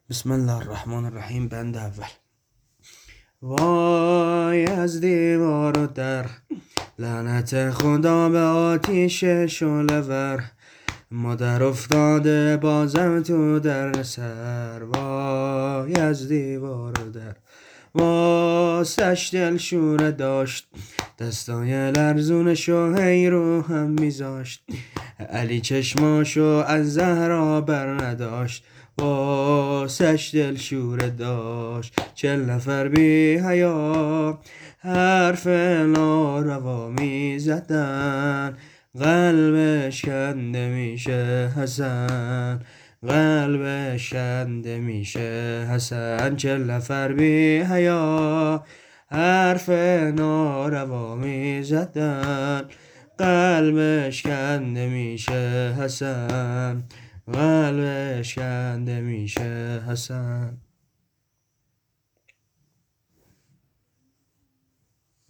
بسم الله الرحمن الرحیم. بند اول. وای از دیوار و در، لعنت خدا به آتیش شعله‌ور. مادر افتاده بازم تو در سر. وای از دیوار و در، واسش دل شوره داشت، دستای لرزونشو هی رو هم میذاشت. علی چشماشو از زهرا بر نداشت، واسش دل شوره داشت. 40 نفر بی حیا حرف ناروا میزدن، قلبش کنده میشه حسن، قلبش کنده میشه حسن. 40 نفر بی حیا حرف ناروا میزدن، قلبش کنده میشه حسن، قلبش کنده میشه حسن.